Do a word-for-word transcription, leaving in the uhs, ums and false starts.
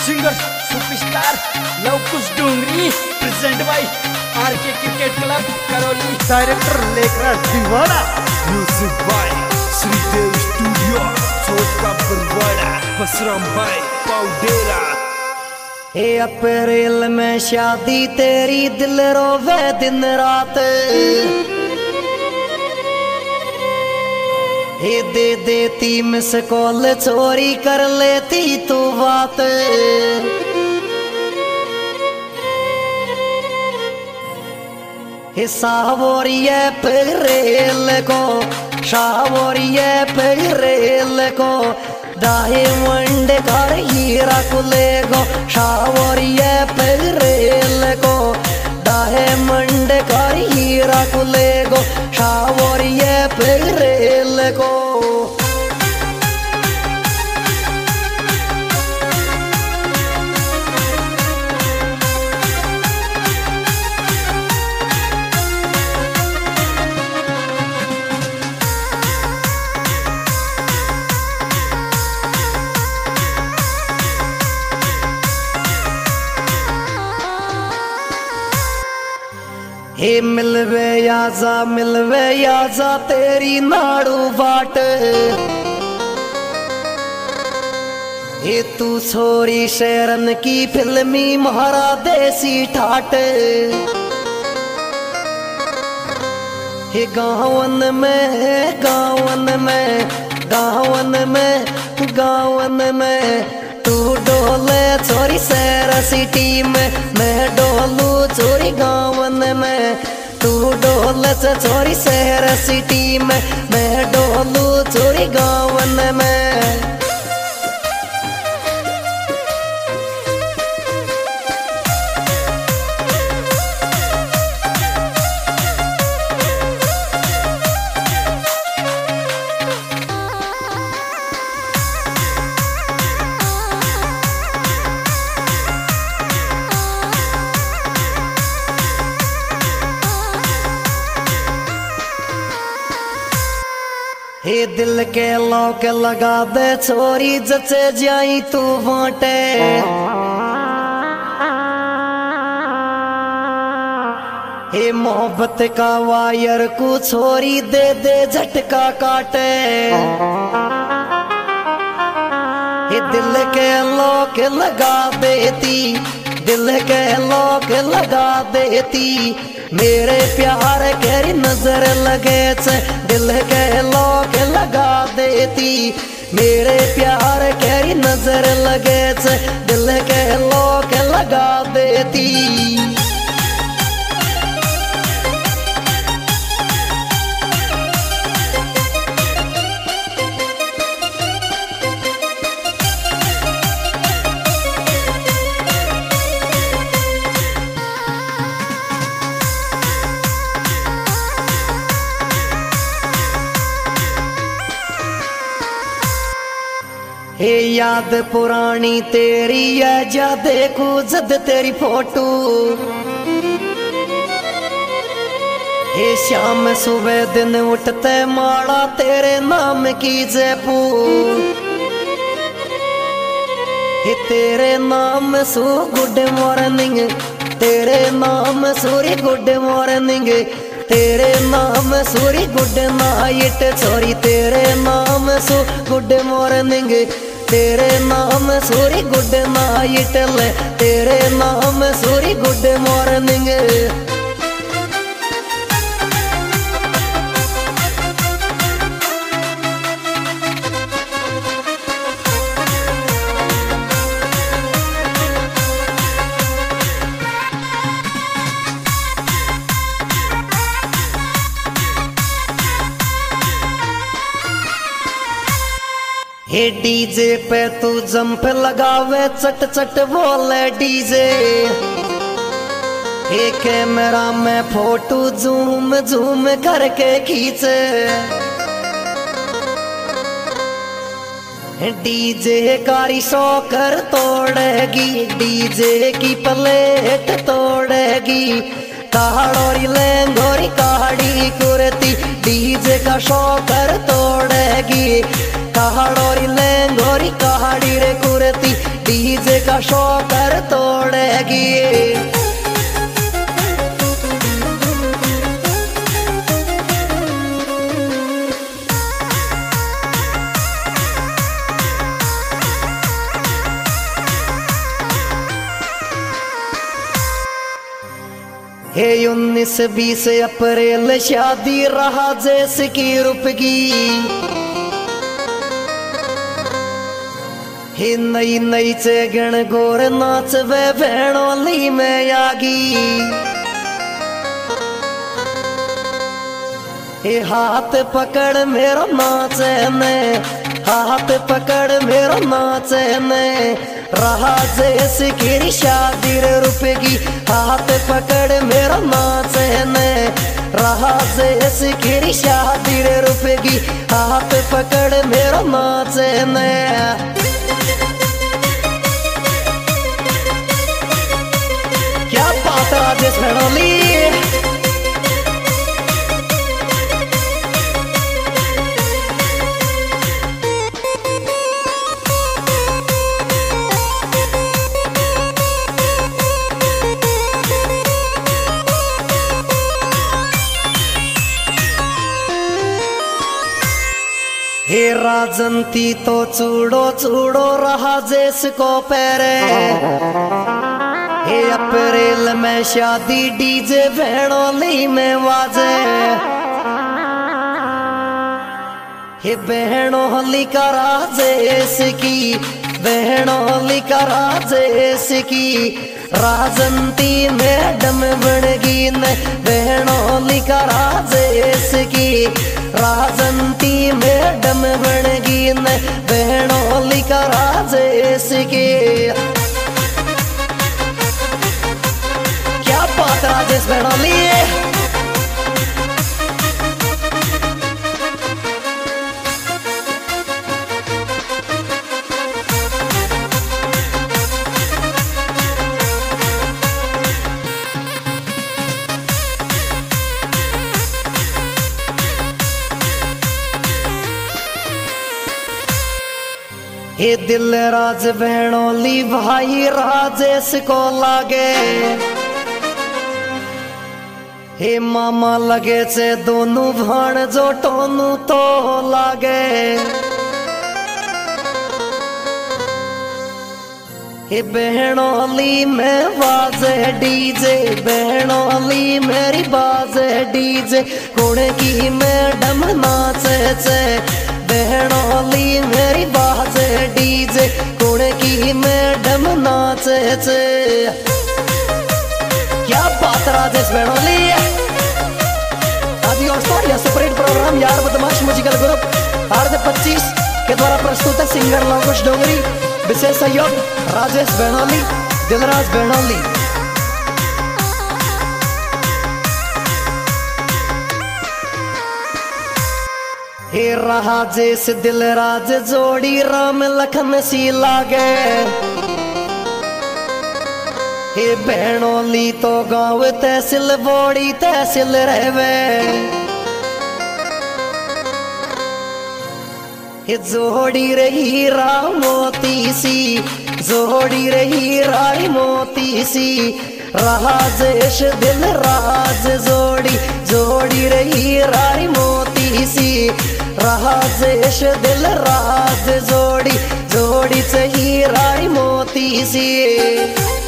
Singer superstar Luvkush Dongri present by RK cricket club Karauli. Director Lekhraj Deewana. Music bye Shridev studio छोटा बरवाड़ा बसराम भाई पाउडेरा। हे अप्रैल में शादी तेरी दिल रोवे दिन रात। हे दे देती मिस कॉल चोरी कर लेती तू बात। हे सावोरिये परेल को सावोरिये परेल को डायमंड कर हीरा कुले गो सावोरिये परेल को डायमंड कर हीरा कुले गो सावोरिये परेल को। हे मिलवे आजा मिलवे आजा तेरी नाड़ू बाट। हे तू छोरी शेरन की फिल्मी महारा देसी ठाट। हे गावन में गावन में गावन में गावन में तू डोले चोरी शहर सिटी में मैं डोलू चोरी गावन में। तू डोले चोरी शहर सिटी में मैं डोलू चोरी गावन में। हे दिल के लौक लगा दे छोरी जचे जाई तू बाटे। हे मोहब्बत का वायर को छोरी दे दे झटका काटे। हे दिल के लौक लगा देती दिल के लौक लगा देती मेरे प्यार केरी नजर लगे छे। दिल के लोक लगा देती मेरे प्यार केरी नजर लगे छे। दिल के लोक लगा देती। हे याद पुरानी तेरी है जा देखू जद तेरी फोटो। हे शाम सुबह दिन उठते माड़ा तेरे नाम की जयपू। हे तेरे नाम सु गुड मॉर्निंग तेरे नाम सूरी गुड मॉर्निंग तेरे नाम सूरी गुड नाइट छोरी तेरे नाम सु गुड मॉर्निंग तेरे नाम सूरी गुड नाइट ले तेरे नाम सूरी गुड मॉर्निंग। हे डीजे पे तू जंप लगावे चट चट बोले डीजे। हे कैमरा में फोटो झूम झूम करके खींचे। डीजे कारी शोकर तोड़ेगी डीजे की प्लेट तोड़ेगी कहाड़ोरी लेंगोरी कहाड़ी कुर्ती डीजे का शौकर तोड़ेगी। कहाड़ोरी लेंगोरी कहाड़ी रे कुर्ती डीजे का शौकर तोड़ेगी। हे उन्नीस बीस अप्रैल शादी रहा जैसे की रुपगी। हे नई नई चेगण गोर नाच वे भेड़ोली में आगी। हे हाथ पकड़ मेरो नाचे ने, हाथ पकड़ मेरो नाचे ने रहा जैसे की शादी रे रुपगी। हाथ पकड़ मेरो नाचे ने रहा जैसे की शादी रे रुपगी। हाथ पकड़ मेरो नाचे ने। क्या बात राजेश भेड़ोली। हे राजंती तो चूड़ो चूड़ो रहा जिसको पैरे। हे अप्रैल में शादी डीजे भेड़ोली में बाजे। हे बहनोली का राजेश की, बहनोली का राजेश की राजंती मैडम बनगी न। बहनोली का राजेश की राजंती मैडम बनगी न। बहनोली का राजेश की। क्या बात राजेश भेड़ोली। हे दिल राज भेड़ोली भाई राजेश को लागे। हे मामा लगे से दोनों भाण जो टोनू तो लागे। हे बहनोली में बाजे डीजे, बहनोली मेरी बाजे डीजे कुड़ की मैडम नाचे से। बहनोली मेरी बाजे डीजे कुड़ की मैडम नाचे से। क्या बात राजेश भेड़ोली। आदि और यह सुपरहिट प्रोग्राम यार बदमाश म्यूजिकल ग्रुप आर पच्चीस के द्वारा प्रस्तुत है। सिंगर लवकुश डोंगरी, विशेष सहयोग राजेश भेड़ोली, दिलराज भेड़ोली। हे रहा जैसे दिलराज जोड़ी राम लखन सी लागे। हे भेड़ोली तो गाँव तहसील बोड़ी तहसील रहवे। हे जोड़ी रही राम मोती सी, जोड़ी रही राय मोती सी रहा जैश दिल राज जोड़ी। जोड़ी रही राय मोती सी रहा जैश दिल राज जोड़ी। जोड़ी से ही राय मोती सी।